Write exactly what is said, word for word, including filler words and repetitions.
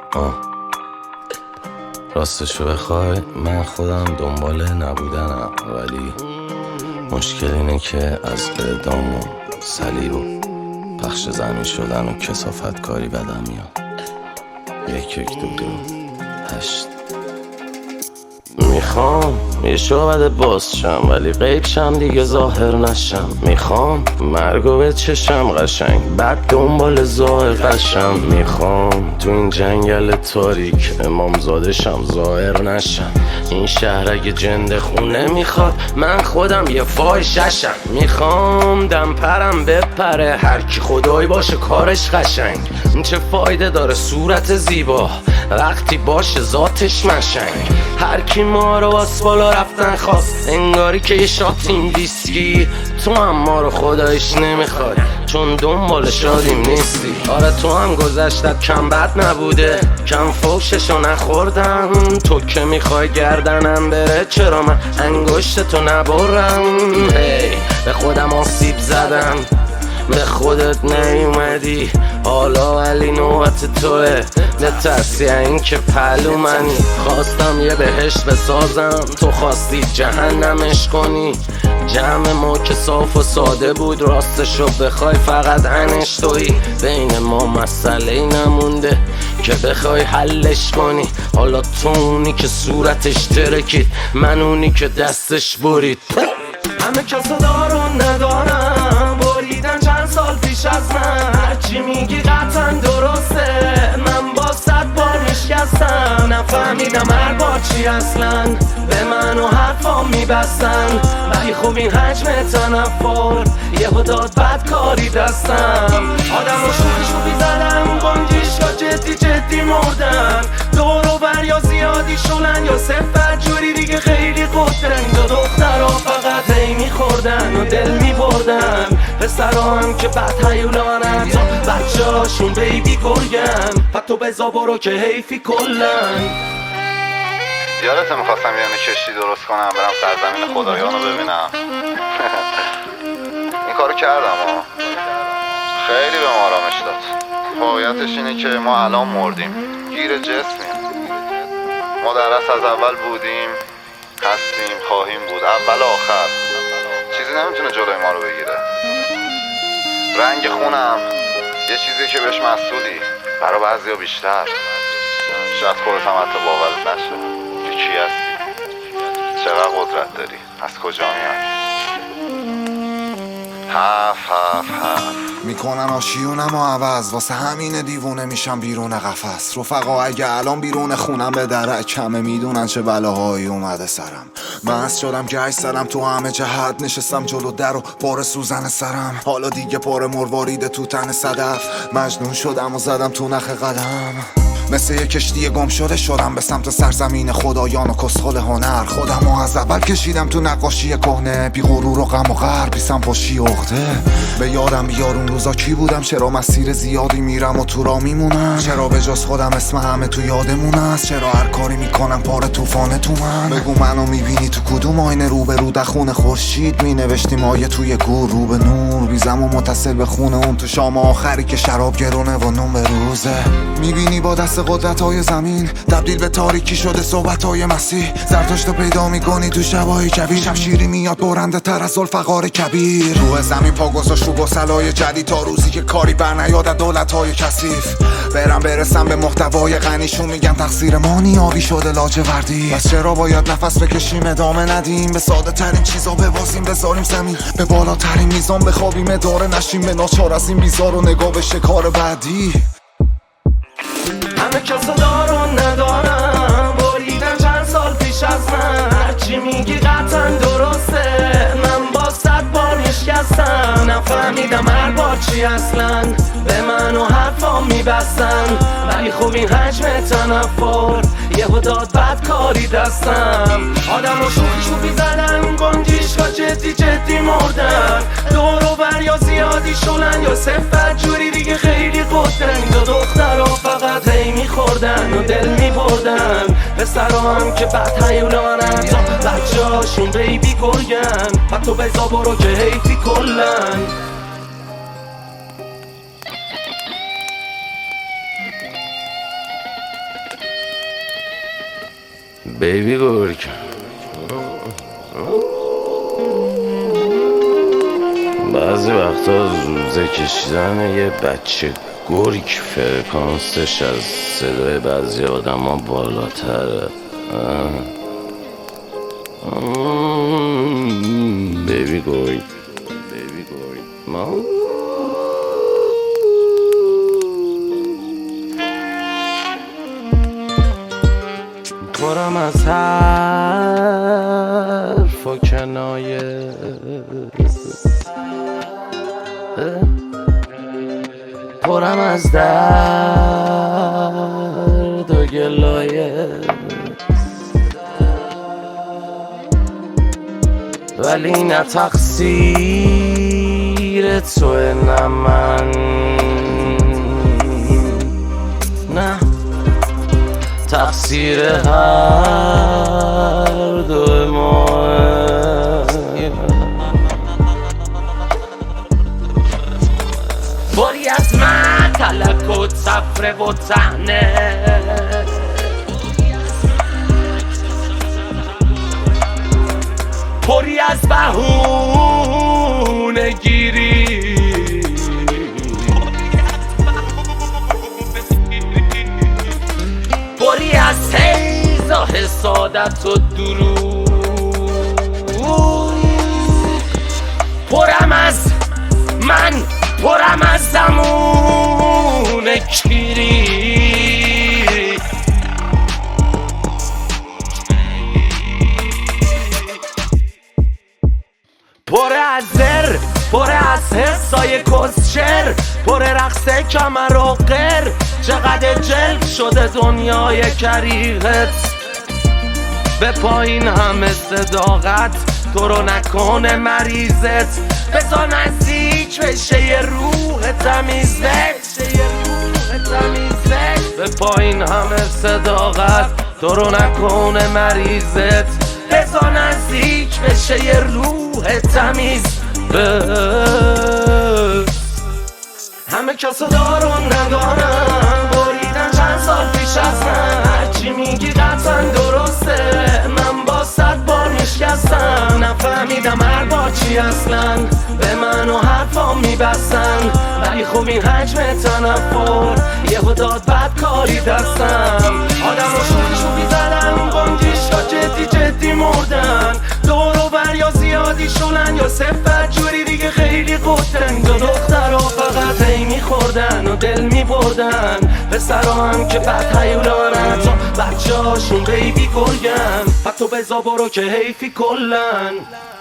آه. راستشو بخوای من خودم دنبال نبودنم، ولی مشکل اینه که از اعدام و صلیب و پخش زمین شدن و کثافت کاری بدم میاد. یک یک دو دو هشت. میخوام یه شعبده باز شم ولی غیب شم دیگه ظاهر نشم. میخوام مرگو به چشم قشنگ بعد دنبال ظاهر قشم. میخوام تو این جنگل تاریک امامزاده شم ظاهر نشم. این شهر اگه جنده خونه میخواد من خودم یه فاحشه‌شم. میخوام دم پرم بپره هر کی خدایی باشه کارش قشنگ. چه فایده داره صورت زیبا وقتی باشه ذاتش مشنگ. هر کی ما رو واس بالا رفتن خواست انگاری که یه شاتیم ویسکی. تو هم ما رو خدایش نمیخواد چون دنبال شادیم نیستی. آره تو هم گذشتت کم بد نبوده کم فوششو نخوردم. تو که میخوای گردنم بره چرا من انگشت تو نبرم. هی به خودم آسیب زدم به خودت نیومدی حالا ولی نوبت توه. نترسی این که پلو منی. خواستم یه بهشت بسازم تو خواستی جهنمش کنی. جمع ما که صاف و ساده بود راستشو بخوای فقط انش تویی. بین ما مسئله نمونده که بخوای حلش کنی. حالا تو اونی که صورتش ترکید من اونی که دستش برید. همه کسا دارون ندارم بریدن چند سال پیش از من. هرچی میگی قطعا درسته من با صد بار نشکستم. نفهمیدم هر بار چی اصلا به من و حرفام میبستن. ولی خب این حجم تنفر یهو داد بدکاری دستم. آدم رو شوخی شوخی زدم گنجیشا جدی جدی مردن. دور و بر یا زیادی شلن یا صفر جوری دیگه خیلی قدرن. دو دختر ها فقط هی میخوردن و دل میبردن. پسر هم که بد هیولانن تا بچه هاشون بیبی گرگن. حتی بزا برو که حیفی کلن. یادته میخواستم یه کشتی درست کنم برم سرزمین خدایان رو ببینم. این کارو کردم ها. خیلی به ما آرامش داد. واقعیتش اینه که ما الان مردیم گیر جسمیم. ما در اصل از اول بودیم هستیم خواهیم بود اول آخر. چیزی نمیتونه جلوی ما رو بگیره. رنگ خونم یه چیزی که بهش مسئولی برای بعضیا بیشتر. شاید خودت هم حتی باورت نشه که چی هستی چقدر قدرت داری از کجا میای. هف هف هف میکنن آشیونم و عوض واسه همین دیوونه میشم بیرون قفس. رفقا اگه الان بیرون خونم به درک کمه میدونن چه بلاهایی اومده سرم. مست شدم گشت زدم تو همه جهت نشستم جلو در و پاره سوزن سرم. حالا دیگه پاره مروارید تو تن صدف. مجنون شدم و زدم تو نخ قدم. مثل یه کشتی گم شده شدم به سمت سرزمین خدایان و کسخل هنر. خودم و از اول کشیدم تو نقاشی کهنه بی غرور و غم و غر بی سمپاشی عقده. به یادم بیار اون روزا کی بودم چرا مسیر زیادی میرم و تو را میمونم. چرا به جز خودم اسم همه تو یادمون است. چرا هر کاری میکنم پاره طوفانه تو من. بگو منو میبینی تو کدوم آینه رو به رو دخون خورشید مینوشتیم آیه توی گور رو به نور. بیزم و متصل به خونه اون تو شام آخری که شراب گرونه و نون به روزه. میبینی با دست قدرت های زمین تبدیل به تاریکی شده صحبت های مسیح. زرتشت پیدا میکنی تو شبای کویر. شمشیری میاد برنده تر از ذوالفقار کبیر. روح زمین پا گذاشت رو گسلای جدید تا روزی که کاری بر نیاد دولت های کثیف. برم برسم به محتوای غنیشون میگم تقصیر ما نیابی شده لاجوردی. پس چرا باید نفس بکشیم ادامه ندیم به ساده ترین چیزا ببازیم بذاریم زمین به بالاترین میزان بخوابیم اداره نشیم به ناچار از این بیزار و نگاه به شکار بعدی. همه کسا دارون ندارم بریدن چند سال پیش از من. هرچی میگی قطعا درسته من با صد بار نشکستم. نفهمیدم هر بار چی اصلا به من و حرفام میبستن. ولی خب این حجم تنفر یهو داد بدکاری دستم. آدم رو شوخی شوخی زدم گنجیشا جدی جدی مردن. دور و بر یا زیادی شلن یا صفر جوری دیگه خیلی قدرن. دو دختر ها فقط هی میخوردن و دل میبردن. پسر هم که بد هیولانن تا بچه هاشون بیبی گرگن. حتی بزا برو که حیفی کلن. بیبی گرگ بعضی وقتا روزه کشیدن یه بچه گرگ فرکانسش از صدای بعضی آدم ها بالاتره. بیبی گرگ بیبی گرگ ما پرم از حرف و کنایه پرم از درد و گلایه ولی نه تقصیر توه نه من نه تقصیر هر دو ما باری از من تلک و صفره و تهنه پری از بهونه گیری پری از تیز و حسادت و دروغ پرم از من پرم از زمون کیری پر از زر پر از حسای کسشر پر رقص کمر و قر چقدر جلد شده دنیای کریغت به پایین همه صداقت تو رو نکنه مریضت بذار نزدیک بشه یه روح تمیزت به پایین همه صداقت تو رو نکنه مریضت بذار نزدیک بشه یه روح تمیز همه کسا دارون ندارم بریدن چند سال پیش از من هرچی میگی قطعا درسته من با صد بار میشکستم نفهمیدم هر بار چی اصلا به من و حرفا میبستن ولی خب این حجم تنفر یهو داد بدکاری دستم آدم رو شوی شوی زدن بانگیش تا جدی جدی مردن دور و بر یا زیادی شلن یا صفت جوری دیگه خیلی قدرن دو دختر رو فقط هی میخوردن و دل میبردن پسرا هم که بد هیولانن تا بچه هاشون بیبی گرگن فقط تو بزا برو که حیفی کلن